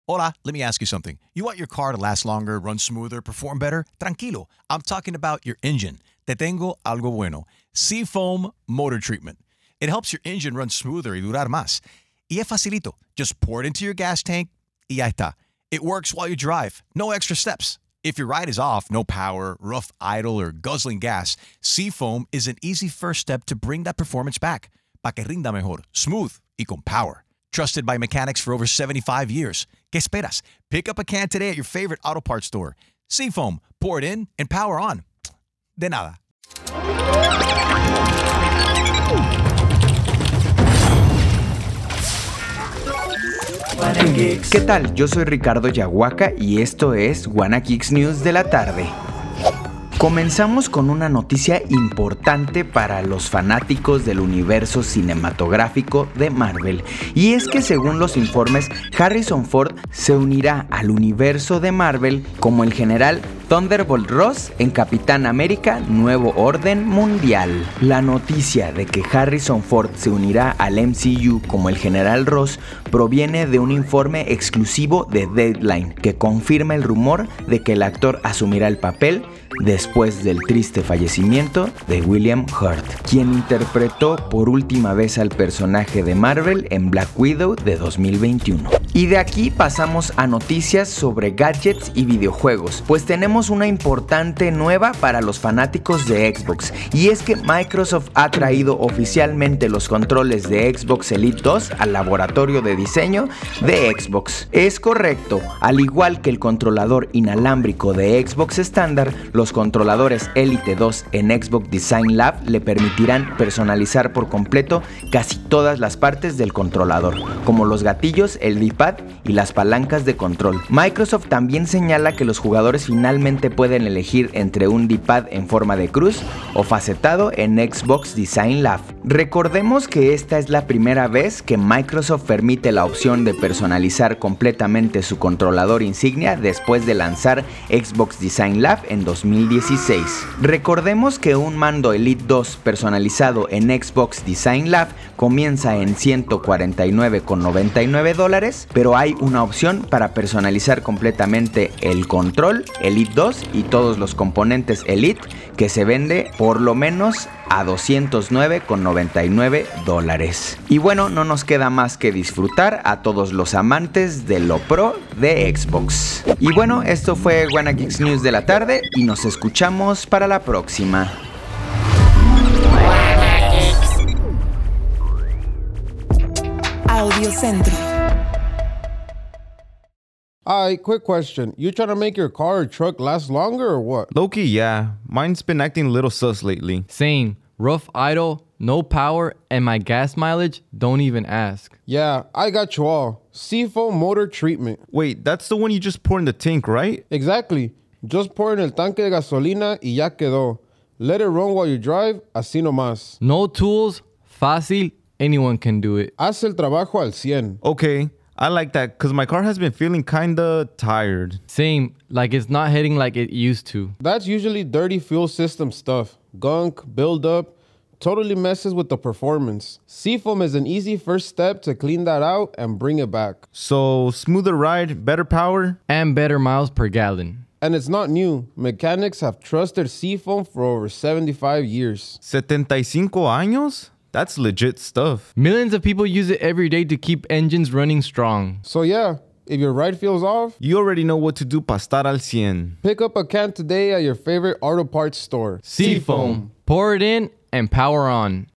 Hola, let me ask you something. You want your car to last longer, run smoother, perform better? Tranquilo. I'm talking about your engine. Te tengo algo bueno. Seafoam Motor Treatment. It helps your engine run smoother y durar más. Y es facilito. Just pour it into your gas tank y ya está. It works while you drive. No extra steps. If your ride is off, no power, rough idle, or guzzling gas, Seafoam is an easy first step to bring that performance back. Pa que rinda mejor, smooth y con power. Trusted by mechanics for over 75 years. ¿Qué esperas? Pick up a can today at your favorite auto parts store. Seafoam, pour it in and power on. De nada. ¿Qué tal? Yo soy Ricardo Yahuaca y esto es Wanna Geeks News de la tarde. Comenzamos con una noticia importante para los fanáticos del universo cinematográfico de Marvel, y es que según los informes, Harrison Ford se unirá al universo de Marvel como el general Thunderbolt Ross en Capitán América Nuevo Orden Mundial. La noticia de que Harrison Ford se unirá al MCU como el general Ross proviene de un informe exclusivo de Deadline que confirma el rumor de que el actor asumirá el papel después del triste fallecimiento de William Hurt, quien interpretó por última vez al personaje de Marvel en Black Widow de 2021. Y de aquí pasamos a noticias sobre gadgets y videojuegos, pues tenemos una importante nueva para los fanáticos de Xbox, y es que Microsoft ha traído oficialmente los controles de Xbox Elite 2 al laboratorio de diseño de Xbox. Es correcto, al igual que el controlador inalámbrico de Xbox estándar, los controladores Elite 2 en Xbox Design Lab le permitirán personalizar por completo casi todas las partes del controlador, como los gatillos, el D-pad y las palancas de control. Microsoft también señala que los jugadores finalmente pueden elegir entre un D-pad en forma de cruz o facetado en Xbox Design Lab. Recordemos que esta es la primera vez que Microsoft permite la opción de personalizar completamente su controlador insignia después de lanzar Xbox Design Lab en 2016. Recordemos que un mando Elite 2 personalizado en Xbox Design Lab comienza en $149.99, pero hay una opción para personalizar completamente el control Elite 2 y todos los componentes Elite que se vende por lo menos a $209.99. Y bueno, no nos queda más que disfrutar a todos los amantes de lo pro de Xbox. Y bueno, esto fue Wanna Geeks News de la tarde y nos escuchamos para la próxima. Audio Centro. Alright, quick question. You trying to make your car or truck last longer or what? Low-key, yeah. Mine's been acting a little sus lately. Same. Rough idle, no power, and my gas mileage, don't even ask. Yeah, I got you all. Seafoam Motor Treatment. Wait, that's the one you just pour in the tank, right? Exactly. Just pour in el tanque de gasolina y ya quedó. Let it run while you drive, así nomás. No tools, fácil, anyone can do it. Haz el trabajo al 100. Okay, I like that because my car has been feeling kinda tired. Same, like it's not hitting like it used to. That's usually dirty fuel system stuff. Gunk, buildup, totally messes with the performance. Seafoam is an easy first step to clean that out and bring it back. So, smoother ride, better power? And better miles per gallon. And it's not new. Mechanics have trusted Seafoam for over 75 years. 75 años? That's legit stuff. Millions of people use it every day to keep engines running strong. So yeah, if your ride feels off, You already know what to do pa estar al 100. pick up a can today at your favorite auto parts store. Seafoam. Pour it in and power on.